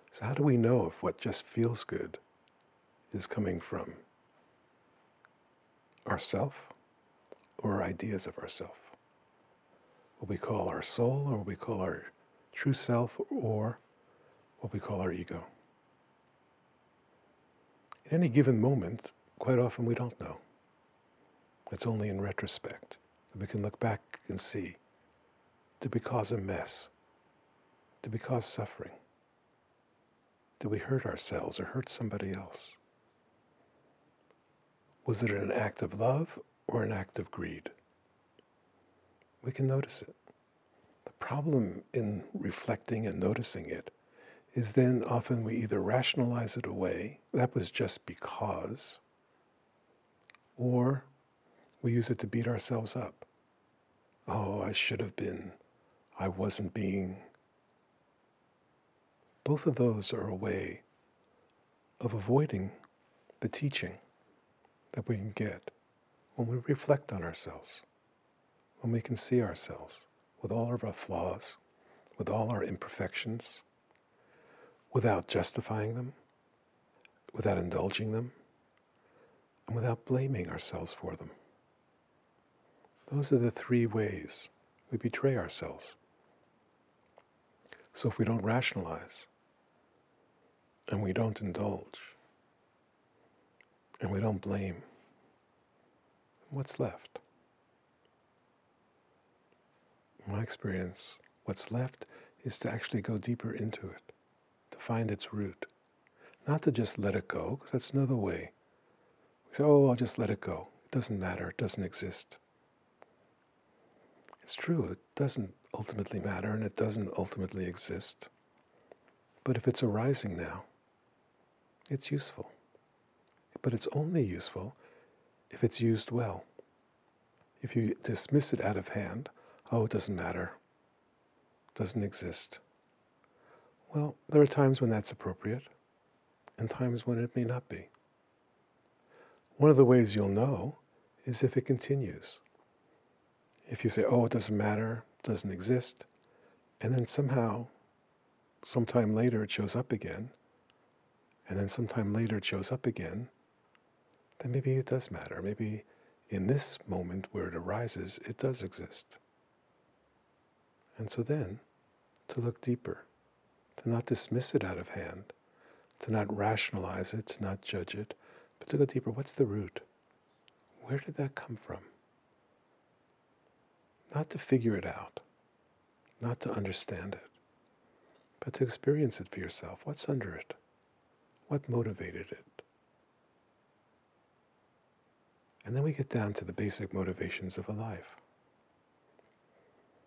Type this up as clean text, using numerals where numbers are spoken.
So how do we know if what just feels good is coming from ourself or ideas of ourself? What we call our soul, or what we call our true self, or what we call our ego. In any given moment, quite often we don't know. It's only in retrospect that we can look back and see, did we cause a mess? Did we cause suffering? Did we hurt ourselves or hurt somebody else? Was it an act of love or an act of greed? We can notice it. The problem in reflecting and noticing it is then often we either rationalize it away, that was just because, or we use it to beat ourselves up. Oh, I should have been. I wasn't being. Both of those are a way of avoiding the teaching that we can get when we reflect on ourselves, when we can see ourselves with all of our flaws, with all our imperfections, without justifying them, without indulging them, and without blaming ourselves for them. Those are the three ways we betray ourselves. So if we don't rationalize, and we don't indulge, and we don't blame, what's left? In my experience, what's left is to actually go deeper into it, to find its root. Not to just let it go, because that's another way. We say, oh, I'll just let it go. It doesn't matter, it doesn't exist. It's true, it doesn't ultimately matter, and it doesn't ultimately exist. But if it's arising now, it's useful. But it's only useful if it's used well. If you dismiss it out of hand, oh, it doesn't matter, it doesn't exist. Well, there are times when that's appropriate, and times when it may not be. One of the ways you'll know is if it continues. If you say, oh, it doesn't matter, it doesn't exist, and then somehow, sometime later it shows up again, and then sometime later it shows up again, then maybe it does matter. Maybe in this moment where it arises, it does exist. And so then, to look deeper, to not dismiss it out of hand, to not rationalize it, to not judge it, but to go deeper. What's the root? Where did that come from? Not to figure it out, not to understand it, but to experience it for yourself. What's under it? What motivated it? And then we get down to the basic motivations of a life.